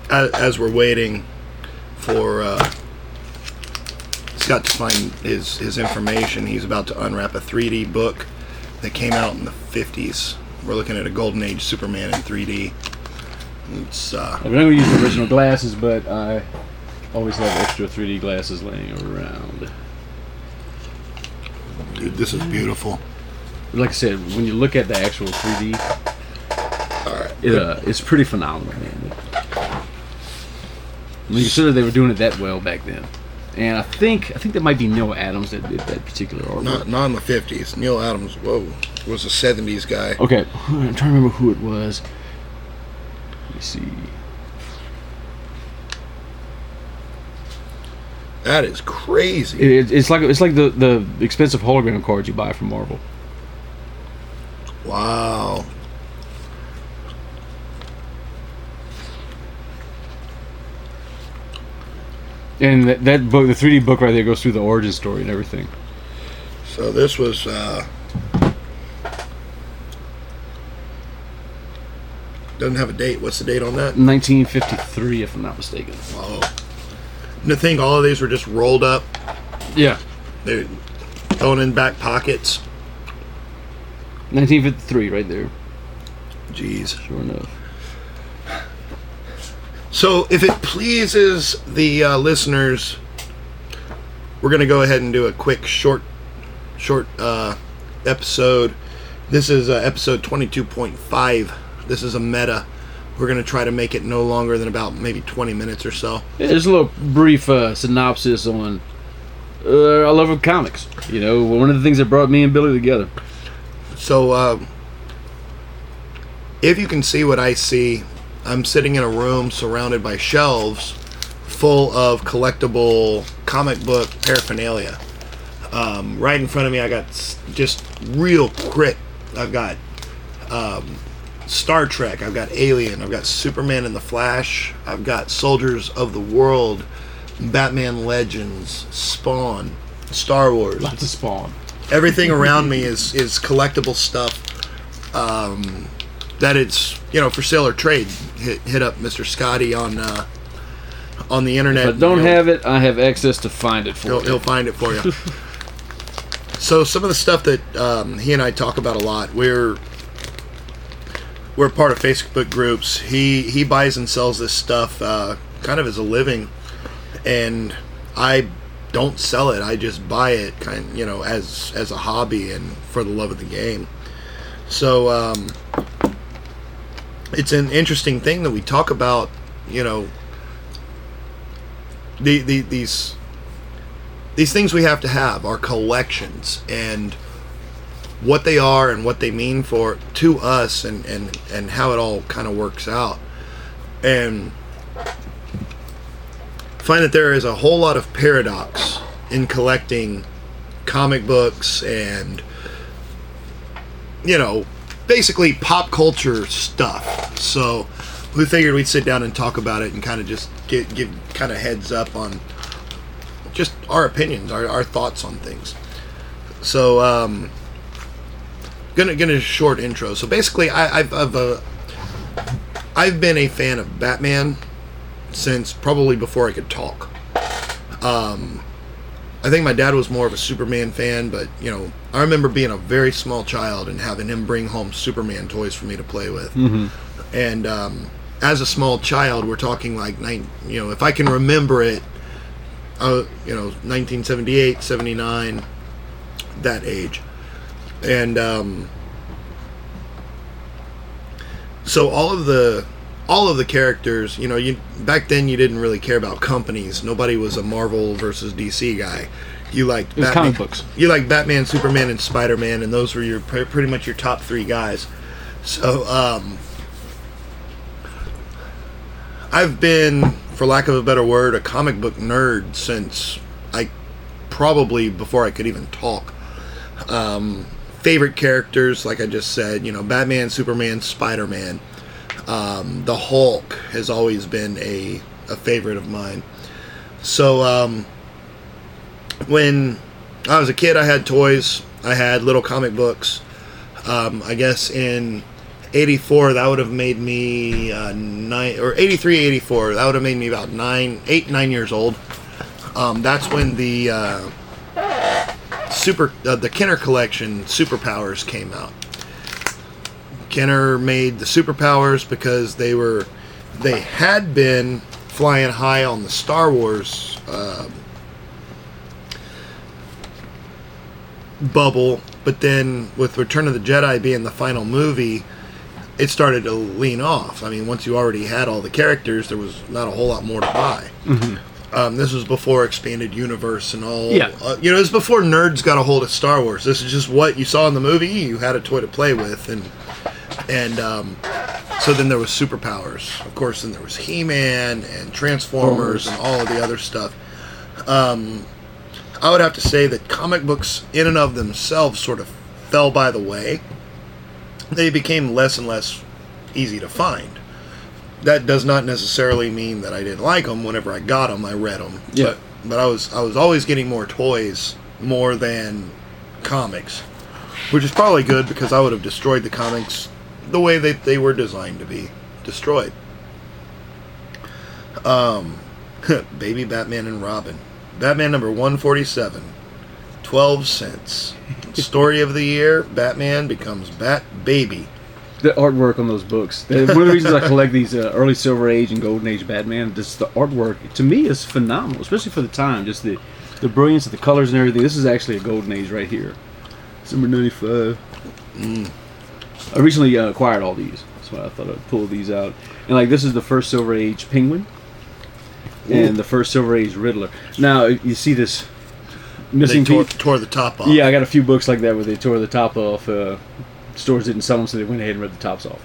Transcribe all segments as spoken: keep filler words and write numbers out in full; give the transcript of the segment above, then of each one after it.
as, as we're waiting for uh, Scott to find his, his information, he's about to unwrap a three D book that came out in the fifties. We're looking at a Golden Age Superman in three D. It's, uh, I'm not going to use the original glasses, but I always have extra three D glasses laying around. Dude, this is beautiful. Like I said, when you look at the actual three D, All right. it, uh, it's pretty phenomenal, man. When you consider they were doing it that well back then. And I think I think that might be Neil Adams that did that particular artwork. Not, not in the fifties. Neil Adams, whoa, was a seventies guy. Okay, I'm trying to remember who it was. Let me see. That is crazy. It, it's like it's like the, the expensive hologram cards you buy from Marvel. Wow. And that, that book, the three D book right there, goes through the origin story and everything. So this was uh, doesn't have a date. What's the date on that? nineteen fifty-three, if I'm not mistaken. Whoa. And to think all of these were just rolled up. Yeah. They're thrown in back pockets. nineteen fifty-three, right there. Jeez. Sure enough. So if it pleases the uh, listeners, we're going to go ahead and do a quick short short uh, episode. This is uh, episode twenty-two point five. This is a meta. We're going to try to make it no longer than about maybe twenty minutes or so. Yeah, just a little brief uh, synopsis on uh, our love of comics. You know, one of the things that brought me and Billy together. So uh, if you can see what I see, I'm sitting in a room surrounded by shelves full of collectible comic book paraphernalia. Um, right in front of me, I got s- just real crit. I've got um, Star Trek. I've got Alien. I've got Superman and the Flash. I've got Soldiers of the World, Batman Legends, Spawn, Star Wars. Lots of Spawn. Everything around me is is collectible stuff. Um, that it's, you know, for sale or trade. Hit hit up Mister Scotty on uh, on the internet. If I don't you know, have it, I have access to find it for he'll, you. he'll find it for you. So some of the stuff that um, he and I talk about a lot, we're we're part of Facebook groups. He he buys and sells this stuff uh, kind of as a living, and I don't sell it. I just buy it, kind you know, as as a hobby and for the love of the game. So um, it's an interesting thing that we talk about, you know, the, the these these things we have to have, our collections, and what they are and what they mean for to us, and and and how it all kind of works out. And find that there is a whole lot of paradox in collecting comic books and, you know, basically pop culture stuff. So we figured we'd sit down and talk about it and kind of just give, give kind of heads up on just our opinions, our, our thoughts on things. So um gonna gonna a short intro. So basically I, I've I've, uh, I've been a fan of Batman since probably before I could talk. Um, I think my dad was more of a Superman fan, but, you know, I remember being a very small child and having him bring home Superman toys for me to play with. Mm-hmm. And um, as a small child, we're talking like, nine, you know, if I can remember it, uh, you know, nineteen seventy-eight, seventy-nine, that age. And um, so all of the all of the characters, you know, you back then you didn't really care about companies. Nobody was a Marvel versus D C guy. You liked It was Batman, comic books. You liked Batman, Superman, and Spider-Man, and those were your pretty much your top three guys. So um, I've been, for lack of a better word, a comic book nerd since I probably before I could even talk. Um, favorite characters, like I just said, you know, Batman, Superman, Spider-Man. Um, the Hulk has always been a, a favorite of mine. So um, when I was a kid, I had toys. I had little comic books. Um, I guess in eighty-four, that would have made me uh, nine, or eighty-three, eighty-four, that would have made me about nine, eight, nine years old. Um, that's when the uh, super, uh, the Kenner Collection Superpowers came out. Kenner made the Superpowers because they were, they had been flying high on the Star Wars uh, bubble, but then with Return of the Jedi being the final movie, it started to lean off. I mean, once you already had all the characters, there was not a whole lot more to buy. Mm-hmm. Um, this was before Expanded Universe and all. Yeah. Uh, you know, it was before nerds got a hold of Star Wars. This is just what you saw in the movie. You had a toy to play with, and and um, so then there was Superpowers. Of course, then there was He-Man and Transformers and all of the other stuff. Um, I would have to say that comic books, in and of themselves, sort of fell by the way. They became less and less easy to find. That does not necessarily mean that I didn't like them. Whenever I got them, I read them. Yeah. But, but I was I was always getting more toys more than comics, which is probably good because I would have destroyed the comics the way that they were designed to be destroyed. Um, Baby Batman and Robin. Batman number one forty-seven. twelve cents. Story of the year, Batman becomes Bat Baby. The artwork on those books. One of the reasons I collect these uh, early Silver Age and Golden Age Batman, just the artwork, to me, is phenomenal, especially for the time. Just the, the brilliance of the colors and everything. This is actually a Golden Age right here. December ninety-five. Mm. I recently uh, acquired all these, so I thought I'd pull these out. And like, this is the first Silver Age Penguin. Ooh. And the first Silver Age Riddler. Now, you see this missing they tore, piece? tore the top off. Yeah, I got a few books like that where they tore the top off. Uh, stores didn't sell them, so they went ahead and ripped the tops off.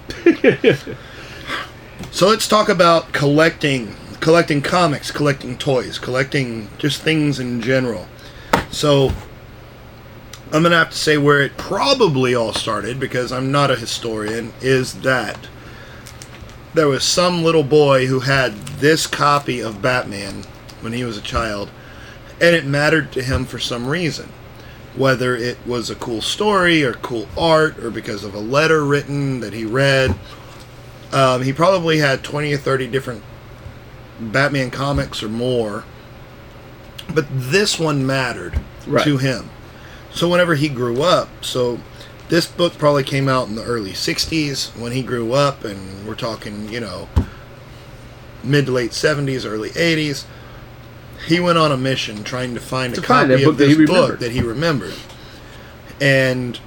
So let's talk about collecting. Collecting comics, collecting toys, collecting just things in general. So I'm going to have to say where it probably all started, because I'm not a historian, is that there was some little boy who had this copy of Batman when he was a child, and it mattered to him for some reason. Whether it was a cool story or cool art or because of a letter written that he read. Um, he probably had twenty or thirty different Batman comics or more. But this one mattered right. to him. So whenever he grew up, so this book probably came out in the early sixties when he grew up, and we're talking, you know, mid to late seventies, early eighties. He went on a mission trying to find to a find copy of this book that he remembered. And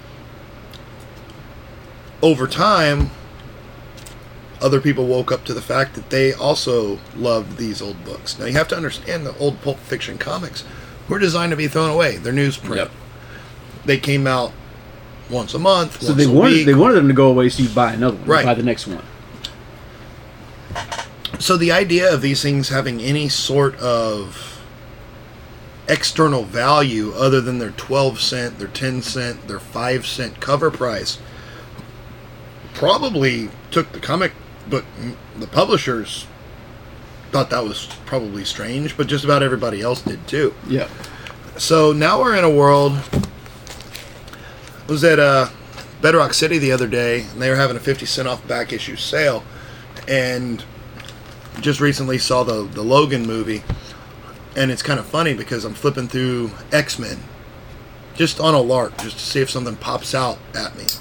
over time, other people woke up to the fact that they also loved these old books. Now, you have to understand the old Pulp Fiction comics were designed to be thrown away. They're newsprint. Yep. They came out once a month, so once they a wanted, week. They wanted them to go away so you buy another one, right. buy the next one. So the idea of these things having any sort of external value other than their twelve cent, their ten cent, their five cent cover price probably took the comic book, the publishers thought that was probably strange, but just about everybody else did too. Yeah. So now we're in a world. I was at uh, Bedrock City the other day, and they were having a fifty cent off back issue sale, and just recently saw the, the Logan movie, and it's kind of funny because I'm flipping through X-Men just on a lark, just to see if something pops out at me.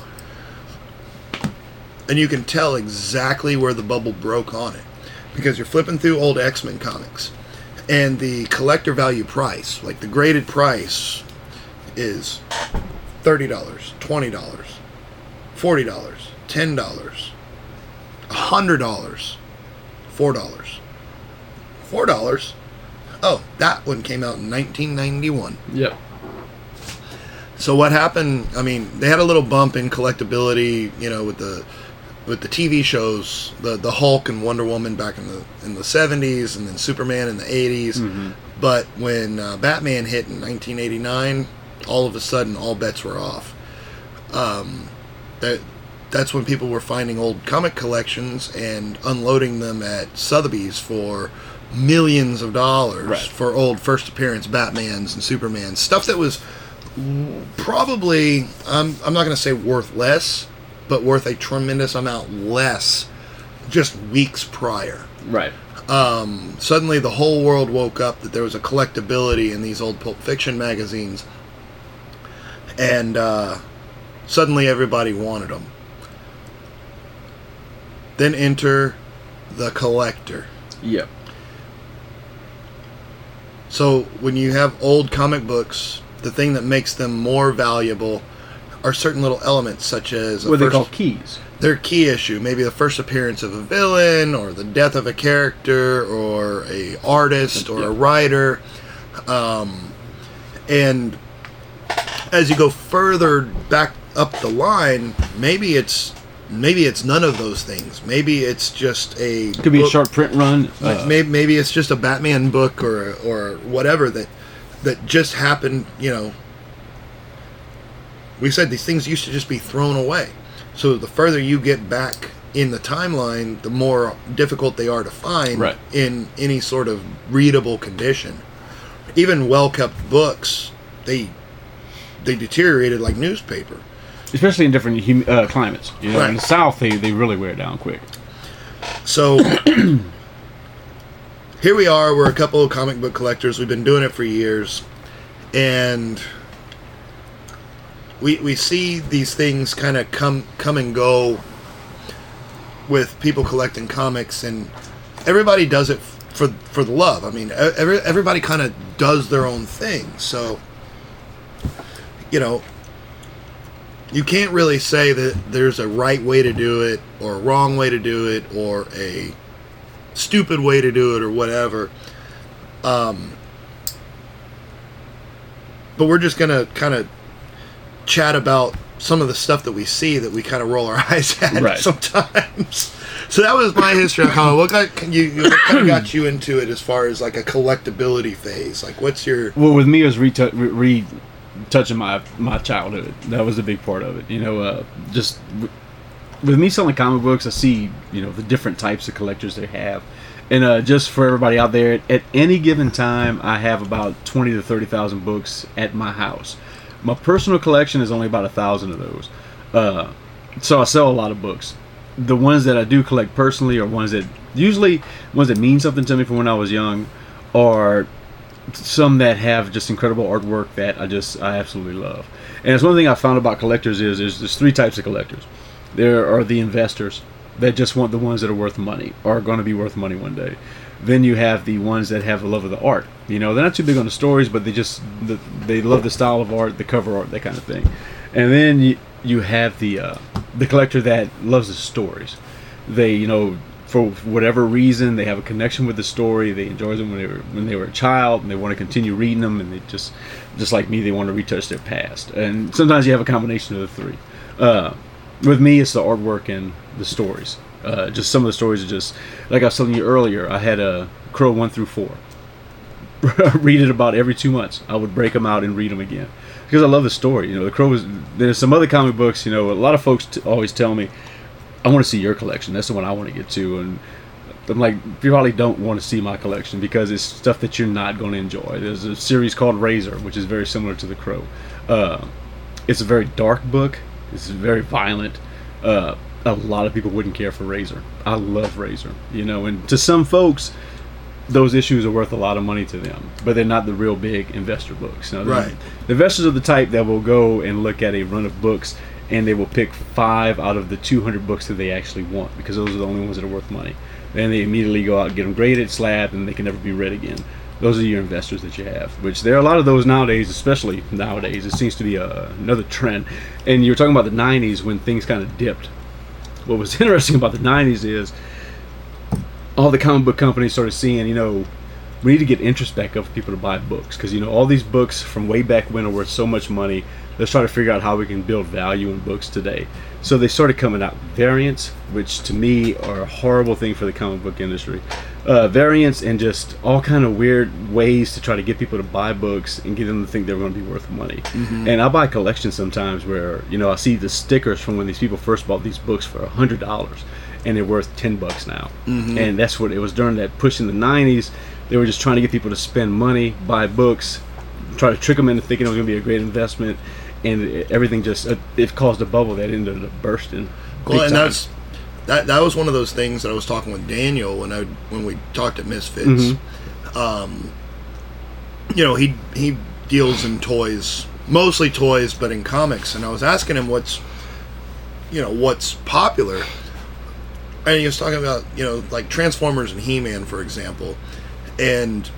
And you can tell exactly where the bubble broke on it, because you're flipping through old X-Men comics, and the collector value price, like the graded price, is thirty dollars, twenty dollars, forty dollars, ten dollars, one hundred dollars. Four dollars. Four dollars. Oh, that one came out in nineteen ninety-one. Yep. So what happened? I mean, they had a little bump in collectability, you know, with the with the T V shows, the the Hulk and Wonder Woman back in the in the seventies, and then Superman in the eighties. Mm-hmm. But when uh, Batman hit in nineteen eighty-nine, all of a sudden, all bets were off. Um, that. That's when people were finding old comic collections and unloading them at Sotheby's for millions of dollars right. for old first appearance Batmans and Supermans. Stuff that was probably, I'm, I'm not going to say worth less, but worth a tremendous amount less just weeks prior. Right. Um, suddenly the whole world woke up that there was a collectability in these old Pulp Fiction magazines, and uh, suddenly everybody wanted them. Then enter the collector. Yep. So when you have old comic books, the thing that makes them more valuable are certain little elements, such as what they they call keys. Their key issue, maybe the first appearance of a villain, or the death of a character, or a artist, or yeah. a writer, um, and as you go further back up the line, maybe it's maybe it's none of those things. Maybe it's just a It could be book, a short print run. like Uh, maybe maybe it's just a Batman book or or whatever that that just happened. You know, we said these things used to just be thrown away. So the further you get back in the timeline, the more difficult they are to find Right. in any sort of readable condition. Even well-kept books, they they deteriorated like newspaper. especially in different hum- uh, climates. You know, Right. in the South, they, they really wear it down quick. So here we are. We're a couple of comic book collectors. We've been doing it for years, and we we see these things kind of come come and go with people collecting comics, and everybody does it for for the love. I mean, every, everybody kind of does their own thing. So, you know, you can't really say that there's a right way to do it or a wrong way to do it or a stupid way to do it or whatever. Um, but we're just going to kind of chat about some of the stuff that we see that we kind of roll our eyes at Right. sometimes. So that was my history on comic. What got you? you- What kind of got you into it as far as like a collectability phase? Like, what's your? Well, with me, it was retou- re- retouching my my childhood. That was a big part of it. You know, uh, just w- with me selling comic books, I see you know the different types of collectors they have, and uh, just for everybody out there, at any given time, I have about twenty to thirty thousand books at my house. My personal collection is only about a thousand of those, uh, so I sell a lot of books. The ones that I do collect personally are ones that usually ones that mean something to me from when I was young, or some that have just incredible artwork that I just I absolutely love. And it's one thing I found about collectors is there's there's three types of collectors. There are the investors that just want the ones that are worth money or are going to be worth money one day. Then you have the ones that have the love of the art. You know, they're not too big on the stories, but they just the, they love the style of art, the cover art, that kind of thing. And then you you have the uh, the collector that loves the stories. They, you know, for whatever reason, they have a connection with the story. They enjoy them when they were when they were a child, and they want to continue reading them. And they just, just like me, they want to retouch their past. And sometimes you have a combination of the three. Uh, with me, it's the artwork and the stories. Uh, just some of the stories are just like I was telling you earlier. I had a Crow one through four. Read it about every two months. I would break them out and read them again because I love the story. You know, the Crow is. There's some other comic books. You know, a lot of folks t- always tell me, I want to see your collection. That's the one I want to get to. And I'm like, you probably don't want to see my collection because it's stuff that you're not going to enjoy. There's a series called Razor, which is very similar to The Crow. Uh, it's a very dark book. It's very violent. Uh, a lot of people wouldn't care for Razor. I love Razor. You know, and to some folks, those issues are worth a lot of money to them, but they're not the real big investor books. You know, Right. The investors are the type that will go and look at a run of books and they will pick five out of the two hundred books that they actually want because those are the only ones that are worth money. Then they immediately go out and get them graded, slabbed, and they can never be read again. Those are your investors that you have, which there are a lot of those nowadays, especially nowadays. It seems to be a, another trend. And you were talking about the nineties when things kind of dipped. What was interesting about the nineties is all the comic book companies started seeing, you know, we need to get interest back up for people to buy books because, you know, all these books from way back when are worth so much money. Let's try to figure out how we can build value in books today. So they started coming out with variants, which to me are a horrible thing for the comic book industry. Uh, variants and just all kind of weird ways to try to get people to buy books and get them to think they're going to be worth money. Mm-hmm. And I buy collections sometimes where, you know, I see the stickers from when these people first bought these books for one hundred dollars and they're worth ten bucks now. Mm-hmm. And that's what it was during that push in the nineties. They were just trying to get people to spend money, buy books, try to trick them into thinking it was going to be a great investment. and it, everything just uh, it caused a bubble that ended up bursting. Well, and time. that's that. That was one of those things that I was talking with Daniel when I when we talked at Misfits. Mm-hmm. Um, you know, he he deals in toys, mostly toys, but in comics. And I was asking him what's, you know, what's popular. And he was talking about, you know, like Transformers and He-Man, for example, and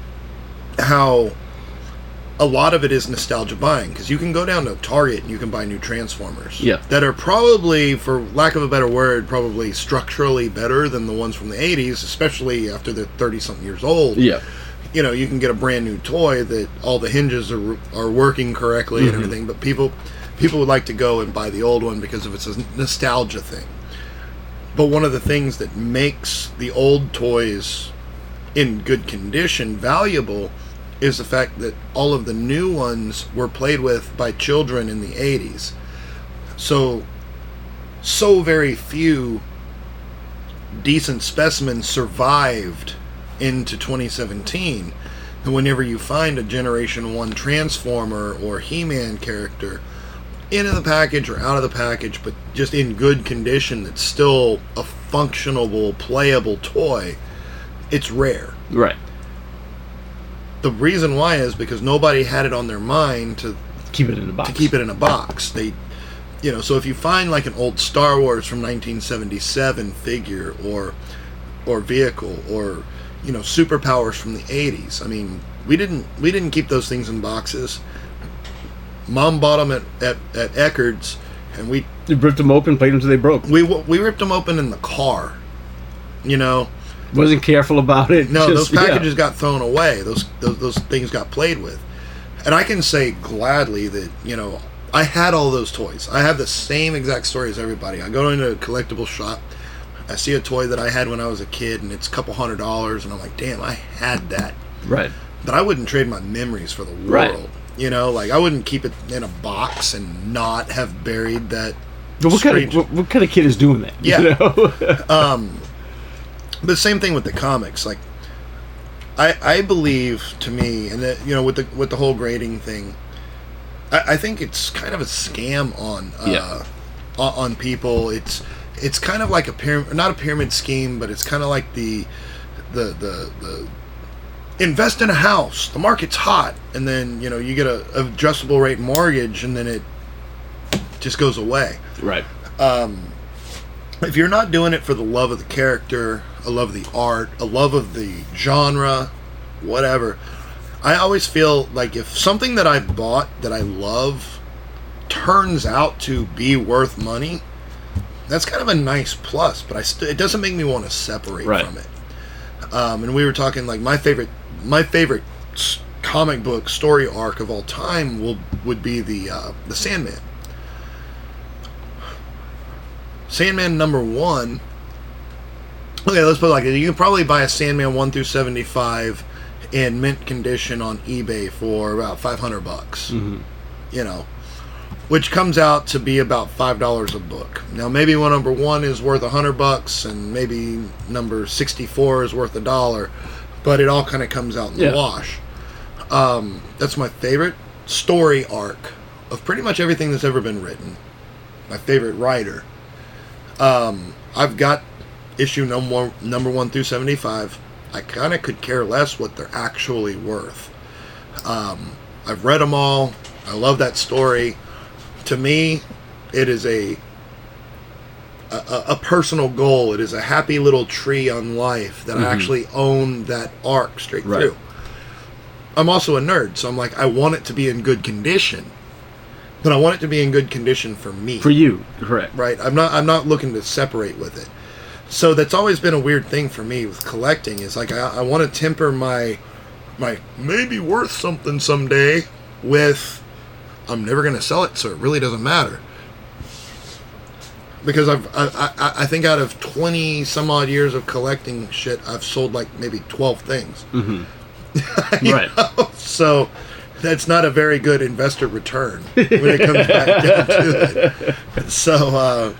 how a lot of it is nostalgia buying, because you can go down to Target and you can buy new Transformers yeah. that are probably, for lack of a better word, probably structurally better than the ones from the eighties, especially after they're thirty-something years old. Yeah. You know, you can get a brand new toy that all the hinges are are working correctly mm-hmm. and everything, but people people would like to go and buy the old one because of it's a nostalgia thing. But one of the things that makes the old toys in good condition valuable is the fact that all of the new ones were played with by children in the eighties. So, so very few decent specimens survived into twenty seventeen. And whenever you find a Generation one Transformer or He-Man character in the package or out of the package, but just in good condition, that's still a functional, playable toy, it's rare. Right. The reason why is because nobody had it on their mind to keep it in a box. To keep it in a box. They, you know, so if you find like an old Star Wars from nineteen seventy-seven figure or or vehicle, or you know, superpowers from the eighties. I mean, we didn't we didn't keep those things in boxes. Mom bought them at, at, at Eckerd's, and we you ripped them open, played them till they broke. We we ripped them open in the car. You know, wasn't careful about it. No, Just, those packages yeah. got thrown away. Those, those those things got played with, and I can say gladly that you know I had all those toys. I have the same exact story as everybody. I go into a collectible shop, I see a toy that I had when I was a kid, and it's a couple hundred dollars, and I'm like, damn, I had that. Right. But I wouldn't trade my memories for the world. Right. You know, like I wouldn't keep it in a box and not have buried that. But what strange... kind of what, what kind of kid is doing that? Yeah. You know? um, but same thing with the comics. Like, I I believe to me, and that you know, with the with the whole grading thing, I, I think it's kind of a scam on uh, yeah. on, on people. It's it's kind of like a pyramid, not a pyramid scheme, but it's kind of like the the the the. Invest in a house. The market's hot, and then you know you get a, a adjustable rate mortgage, and then it just goes away. Right. Um, if you're not doing it for the love of the character, a love of the art, a love of the genre, whatever, I always feel like if something that I bought that I love turns out to be worth money, that's kind of a nice plus. But I st- it doesn't make me want to separate right. from it. Um, and we were talking like my favorite. My favorite comic book story arc of all time will would be the uh, the Sandman. Sandman number one. Okay, let's put it like this. You can probably buy a Sandman one through seventy-five in mint condition on eBay for about five hundred bucks. Mm-hmm. You know, which comes out to be about five dollars a book. Now, maybe one number one is worth a hundred bucks, and maybe number sixty-four is worth a dollar. But it all kind of comes out in yeah. the wash. Um, that's my favorite story arc of pretty much everything that's ever been written. My favorite writer. Um, I've got issue number number one through seventy-five. I kind of could care less what they're actually worth. Um, I've read them all. I love that story. To me, it is a A, a personal goal. It is a happy little tree on life that mm-hmm. I actually own that arc straight right. through. I'm also a nerd, so I'm like, I want it to be in good condition, but I want it to be in good condition for me. For you, correct? Right. I'm not. I'm not looking to separate with it. So that's always been a weird thing for me with collecting. Is like I, I want to temper my my maybe worth something someday with I'm never going to sell it, so it really doesn't matter. Because I've, I, I, I think out of twenty some odd years of collecting shit, I've sold like maybe twelve things. Mm-hmm. Right. Know? So that's not a very good investor return when it comes back down to it. So uh,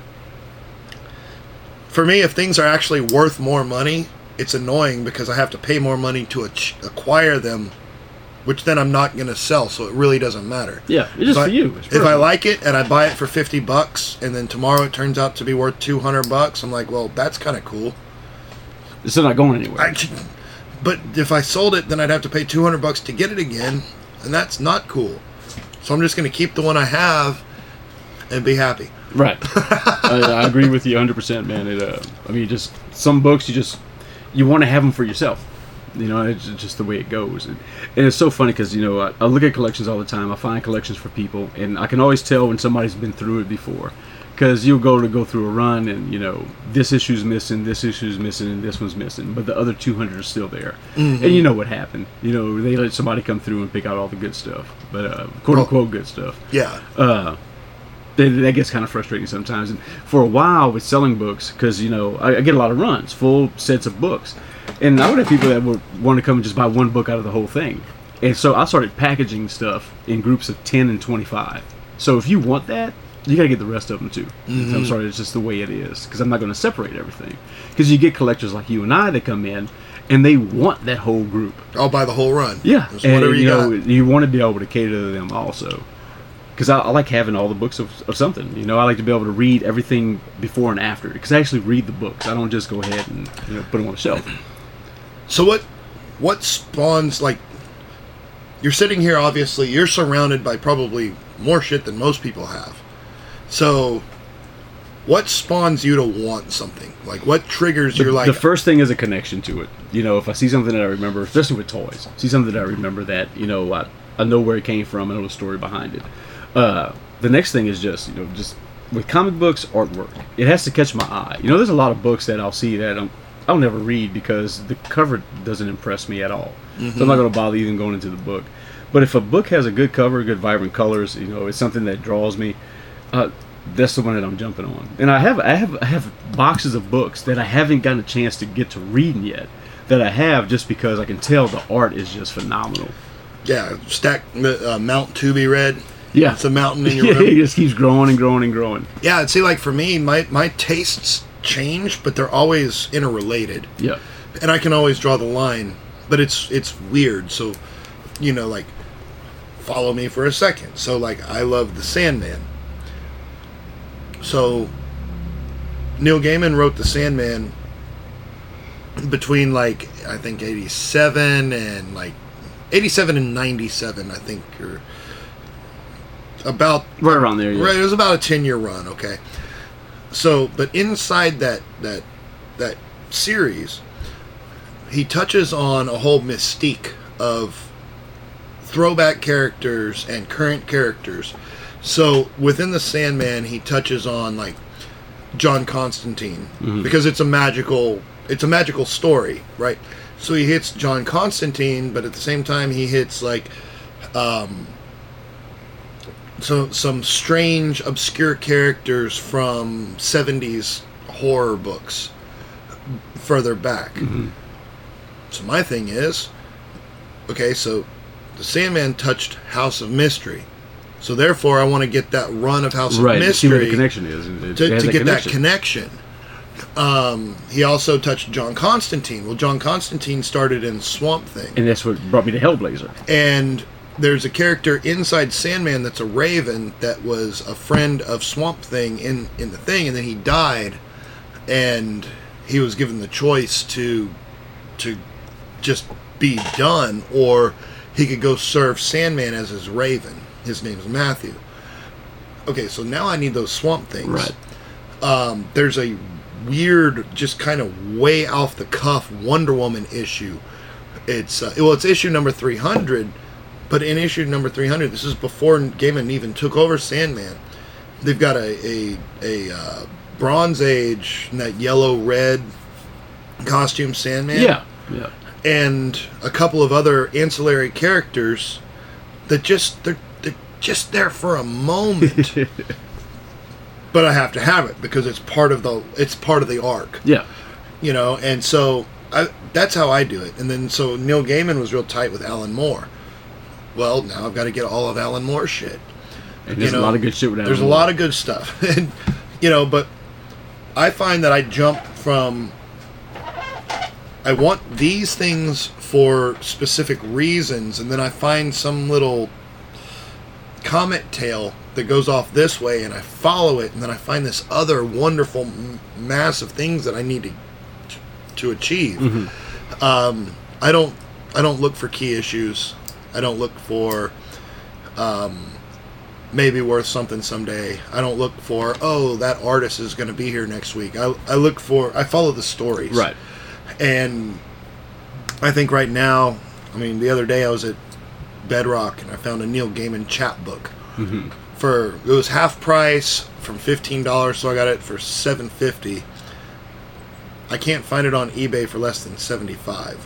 for me, if things are actually worth more money, it's annoying because I have to pay more money to ach- acquire them which then I'm not going to sell, so it really doesn't matter. Yeah, it's just if for I, you. It's if I perfect. like it and I buy it for fifty bucks, and then tomorrow it turns out to be worth two hundred bucks, I'm like, well, that's kind of cool. It's still not going anywhere. I, but if I sold it, then I'd have to pay two hundred bucks to get it again, and that's not cool. So I'm just going to keep the one I have and be happy. Right. I, I agree with you one hundred percent, man. It, uh, I mean, just some books you just you want to have them for yourself. You know, it's just the way it goes. And, and it's so funny because, you know, I, I look at collections all the time. I find collections for people, and I can always tell when somebody's been through it before. Because you'll go to go through a run, and, you know, this issue's missing, this issue's missing, and this one's missing. But the other two hundred are still there. Mm-hmm. And you know what happened. You know, they let somebody come through and pick out all the good stuff. But, uh, quote-unquote good stuff. Yeah. Uh, that, that gets kind of frustrating sometimes. And for a while with selling books, because, you know, I, I get a lot of runs, full sets of books. And I would have people that would want to come and just buy one book out of the whole thing. And so I started packaging stuff in groups of ten and twenty-five. So if you want that, you got to get the rest of them too. Mm-hmm. I'm sorry, it's just the way it is. Because I'm not going to separate everything. Because you get collectors like you and I that come in, and they want that whole group. I'll buy the whole run. Yeah. Just And, whatever you, you know, got. you want to be able to cater to them also. Because I, I like having all the books of, of something. You know, I like to be able to read everything before and after. Because I actually read the books. I don't just go ahead and, you know, put them on the shelf. So what what spawns, like, you're sitting here, obviously, you're surrounded by probably more shit than most people have. So what spawns you to want something? Like, what triggers The, your, like... the first thing is a connection to it. You know, if I see something that I remember, especially with toys, see something that I remember that, you know, I, I know where it came from, I know the story behind it. Uh, the next thing is just, you know, just with comic books, artwork. It has to catch my eye. You know, there's a lot of books that I'll see that I'm, I'll never read because the cover doesn't impress me at all. Mm-hmm. So I'm not going to bother even going into the book. But if a book has a good cover, good vibrant colors, you know, it's something that draws me, uh, that's the one that I'm jumping on. And I have I have I have boxes of books that I haven't gotten a chance to get to reading yet, that I have just because I can tell the art is just phenomenal. Yeah, stack uh, Mount to be read. Yeah, it's a mountain in your yeah, room. It just keeps growing and growing and growing. Yeah, see, like for me, my my tastes change, but they're always interrelated. Yeah, and I can always draw the line, but it's it's weird. So, you know, like, follow me for a second. So, like, I love the Sandman. So, Neil Gaiman wrote the Sandman between, like, I think eighty-seven and like eighty-seven and ninety-seven, I think, or about right around there. Yeah. Right, it was about a ten-year run. Okay, so but inside that that that series, he touches on a whole mystique of throwback characters and current characters. So within the Sandman, he touches on like John Constantine, mm-hmm. because it's a magical it's a magical story, right? So he hits John Constantine, but at the same time he hits like um, so some strange, obscure characters from seventies horror books further back. Mm-hmm. So my thing is, okay, so the Sandman touched House of Mystery. So therefore, I want to get that run of House right, of Mystery. Right, see what the connection is. It, to it to that get connection. that connection. Um, he also touched John Constantine. Well, John Constantine started in Swamp Thing. And that's what brought me to Hellblazer. And there's a character inside Sandman that's a Raven that was a friend of Swamp Thing in, in the thing, and then he died, and he was given the choice to to just be done, or he could go serve Sandman as his Raven. His name's Matthew. Okay, so now I need those Swamp Things. Right. Um, there's a weird, just kind of way off the cuff Wonder Woman issue. It's uh, well, it's issue number three hundred, but in issue number three hundred, this is before Gaiman even took over Sandman. They've got a a, a uh, Bronze Age in that yellow red costume Sandman. Yeah, yeah. And a couple of other ancillary characters that just they're they're just there for a moment. But I have to have it because it's part of the it's part of the arc. Yeah. You know, and so I, that's how I do it. And then so Neil Gaiman was real tight with Alan Moore. Well, now I've got to get all of Alan Moore's shit. And there's you know, a lot of good shit with Alan There's Moore. a lot of good stuff. And, you know, but I find that I jump from I want these things for specific reasons, and then I find some little comet tail that goes off this way, and I follow it, and then I find this other wonderful m- mass of things that I need to to achieve. Mm-hmm. Um, I don't I don't look for key issues. I don't look for um, maybe worth something someday. I don't look for, oh, that artist is going to be here next week. I I look for I follow the stories. Right. And I think right now, I mean, the other day I was at Bedrock and I found a Neil Gaiman chapbook. Mm-hmm. For it was half price from fifteen dollars, so I got it for seven fifty. I can't find it on eBay for less than seventy-five.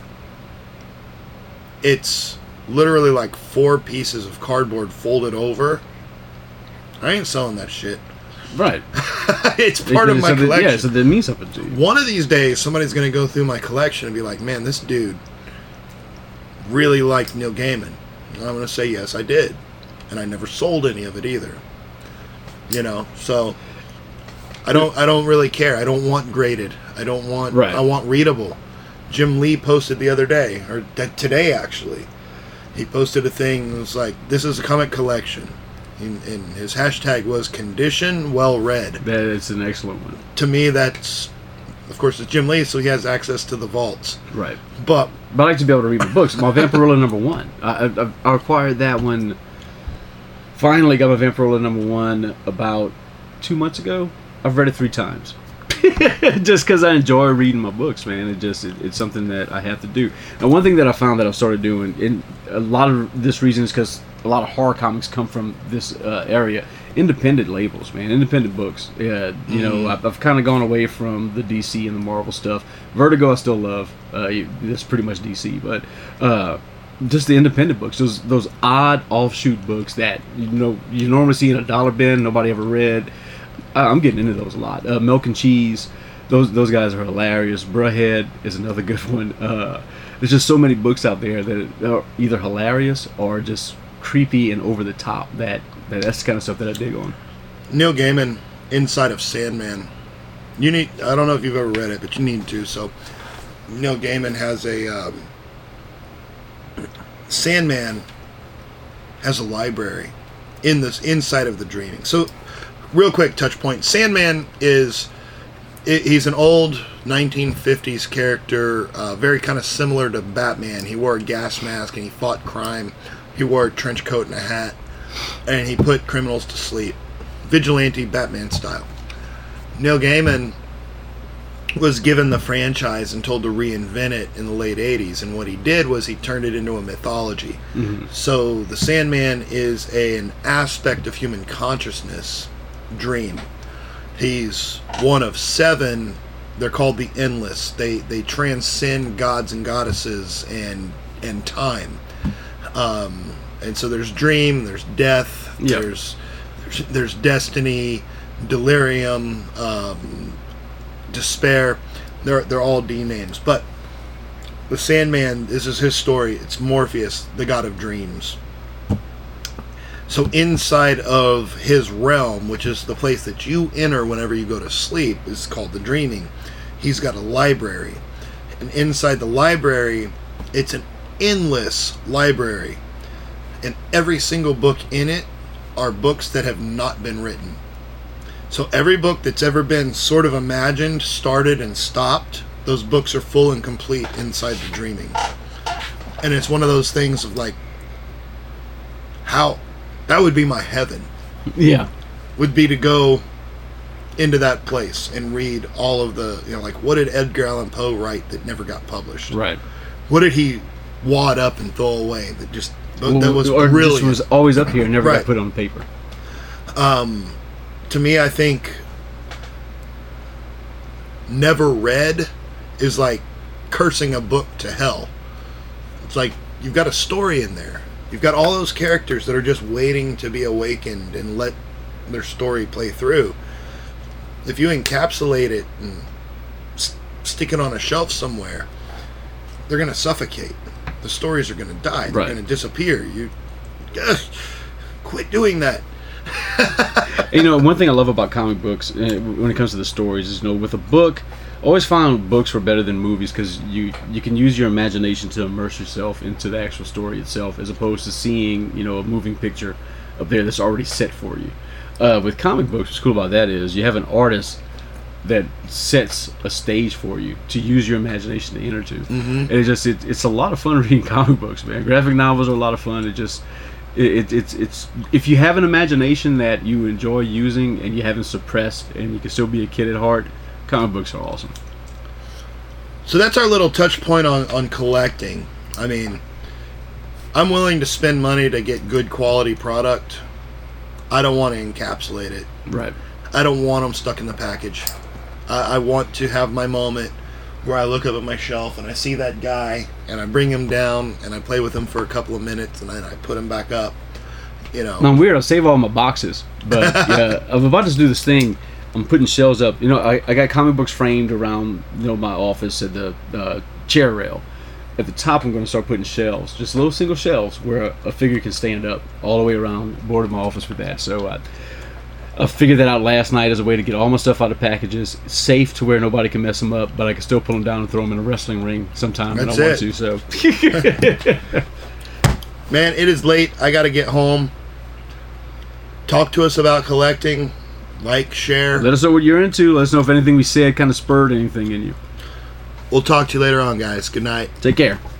It's literally like four pieces of cardboard folded over. I ain't selling that shit. Right. It's part it, of my so that, collection. Yeah, so that means something to you. One of these days, somebody's going to go through my collection and be like, man, this dude really liked Neil Gaiman. And I'm going to say, yes, I did. And I never sold any of it either. You know, so I don't I don't really care. I don't want graded. I don't want, right. I want readable. Jim Lee posted the other day, or t- today actually, he posted a thing that was like, this is a comic collection. And, and his hashtag was condition well read. That is an excellent one. To me, that's, of course, it's Jim Lee, so he has access to the vaults. Right. But but I like to be able to read my books. My Vampirella number one. I, I, I acquired that one. Finally got my Vampirella number one about two months ago. I've read it three times. Just because I enjoy reading my books, man. It just it, it's something that I have to do. And one thing that I found that I've started doing, and a lot of this reason is because a lot of horror comics come from this uh, area. Independent labels, man. Independent books. Yeah, you know, mm. I've, I've kind of gone away from the D C and the Marvel stuff. Vertigo, I still love. Uh, that's pretty much D C, but uh, just the independent books. Those those odd offshoot books that you know you normally see in a dollar bin, nobody ever read. Uh, I'm getting into those a lot. Uh, Milk and Cheese. Those those guys are hilarious. Brewhead is another good one. Uh, there's just so many books out there that are either hilarious or just creepy and over the top. That, that that's the kind of stuff that I dig on. Neil Gaiman, Inside of Sandman. You need. I don't know if you've ever read it, but you need to. So, Neil Gaiman has a um, Sandman has a library in this inside of the Dreaming. So, real quick touch point. Sandman is he's an old nineteen fifties character, uh, very kind of similar to Batman. He wore a gas mask and he fought crime. He wore a trench coat and a hat, and he put criminals to sleep. Vigilante Batman style. Neil Gaiman was given the franchise and told to reinvent it in the late eighties, and what he did was he turned it into a mythology. Mm-hmm. So the Sandman is a, an aspect of human consciousness, dream. He's one of seven. They're called the Endless. They they transcend gods and goddesses and and time. Um, and so there's dream, there's death, yep. there's, there's there's destiny, delirium, um, despair. They're they're all D names. But the Sandman, this is his story. It's Morpheus, the god of dreams. So inside of his realm, which is the place that you enter whenever you go to sleep, is called the Dreaming. He's got a library. And inside the library, it's an endless library. And every single book in it are books that have not been written. So every book that's ever been sort of imagined, started, and stopped, those books are full and complete inside the Dreaming. And it's one of those things of like, how... That would be my heaven. Yeah. Would be to go into that place and read all of the, you know, like, what did Edgar Allan Poe write that never got published? Right. What did he wad up and throw away that just, well, that was or brilliant? This was always up here and never right. got put on paper. Um, to me, I think never read is like cursing a book to hell. It's like, you've got a story in there. You've got all those characters that are just waiting to be awakened and let their story play through. If you encapsulate it and st- stick it on a shelf somewhere, they're going to suffocate. The stories are going to die. They're right. going to disappear. You ugh, quit doing that. You know, one thing I love about comic books uh, when it comes to the stories is, you know, with a book, always found books were better than movies because you you can use your imagination to immerse yourself into the actual story itself, as opposed to seeing, you know, a moving picture up there that's already set for you. Uh, with comic books, what's cool about that is you have an artist that sets a stage for you to use your imagination to enter to. Mm-hmm. And it just it, it's a lot of fun reading comic books, man. Graphic novels are a lot of fun. It just it, it it's it's if you have an imagination that you enjoy using and you haven't suppressed, and you can still be a kid at heart, comic books are awesome. So that's our little touch point on, on collecting. I mean, I'm willing to spend money to get good quality product. I don't want to encapsulate it. Right. I don't want them stuck in the package. I, I want to have my moment where I look up at my shelf and I see that guy and I bring him down and I play with him for a couple of minutes and then I put him back up. You know. Now, I'm weird. I'll save all my boxes, but yeah, I'm about to do this thing. I'm putting shelves up. You know, I, I got comic books framed around, you know, my office at the uh, chair rail. At the top, I'm going to start putting shelves, just little single shelves where a, a figure can stand up all the way around the board of my office with that. So I, I figured that out last night as a way to get all my stuff out of packages, safe to where nobody can mess them up, but I can still pull them down and throw them in a wrestling ring sometime when I want to. So, man, it is late. I got to get home. Talk to us about collecting. Like, share. Let us know what you're into. Let us know if anything we said kind of spurred anything in you. We'll talk to you later on, guys. Good night. Take care.